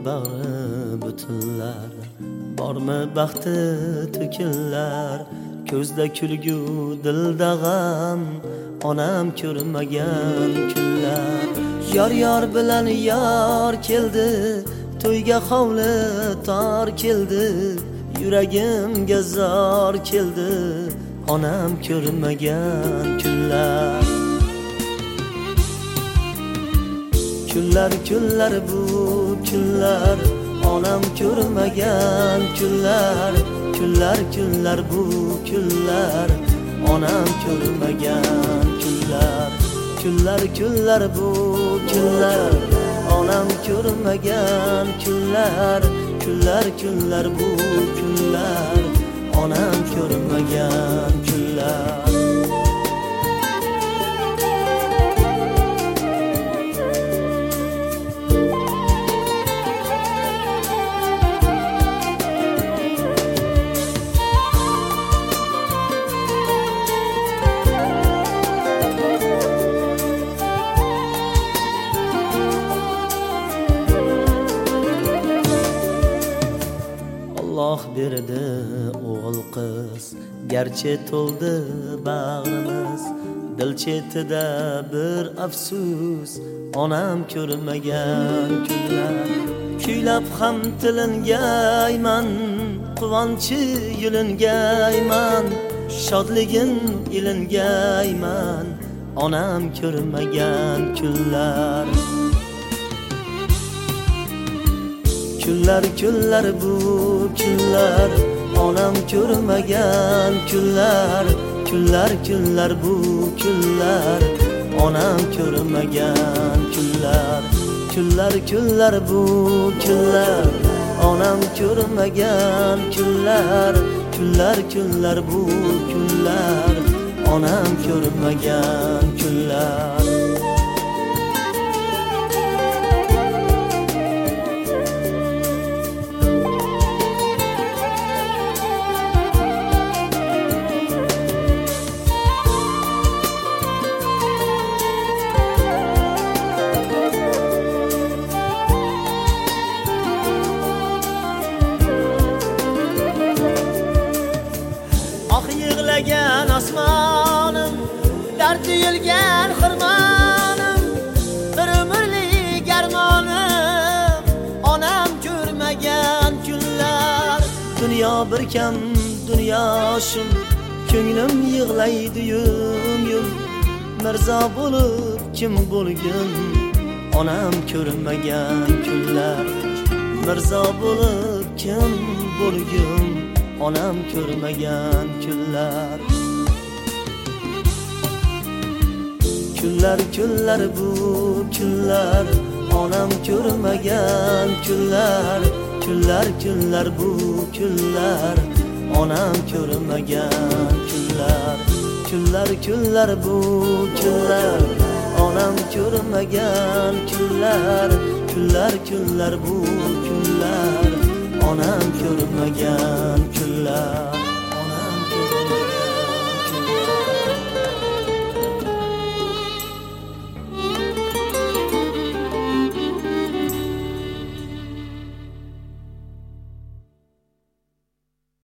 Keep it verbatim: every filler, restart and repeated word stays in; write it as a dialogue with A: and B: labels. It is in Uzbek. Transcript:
A: bag'ri butunlar, bormi baxti to'kinlar, ko'zda kulgu dilda g'am, onam ko'rmagan kunlar. Yor yor bilan yor keldi, to'yga hovli tor keldi, yuragimga zor keldi, onam ko'rmagan kunlar. Kunlar kunlar bu kunlar, onam ko'rmagan kunlar. Kunlar kunlar bu kunlar, onam ko'rmagan kunlar. Kunlar kunlar bu kunlar, onam ko'rmagan kunlar. Kunlar kunlar bu kunlar, onam ko'rmagan kunlar. Allah berdi o'g'il qiz, garchi to'ldi bag'rimiz, dil chetida bir afsus, onam ko'rmagan kunlar. Kuylab ham tilingayman, quvonchi yulingayman, shodligin ilingayman, onam ko'rmagan kunlar. Kunlar kunlar bu kunlar, onam ko'rmagan kunlar. Kunlar kunlar bu kunlar, onam ko'rmagan kunlar. Kunlar kunlar bu kunlar, onam ko'rmagan kunlar. Kunlar kunlar bu kunlar, onam ko'rmagan kunlar. Yig'lagan osmonim, dard tuyilgan xirmonim, bir umrlik armonim, onam ko'rmagan kunlar. Dunyo bir kam dunyoshim, ko'nglim yig'laydi yum yum. Mirzo bo'lib kim bo'lgin, onam ko'rmagan kunlar. Mirzo bo'lib kim bo'lgin, onam ko'rmagan kunlar. Kunlar kunlar bu kunlar, onam ko'rmagan kunlar. Kunlar kunlar bu kunlar, onam ko'rmagan kunlar. Kunlar kunlar bu kunlar, onam ko'rmagan kunlar. Kunlar kunlar bu kunlar, onam ko'rmagan kunlar.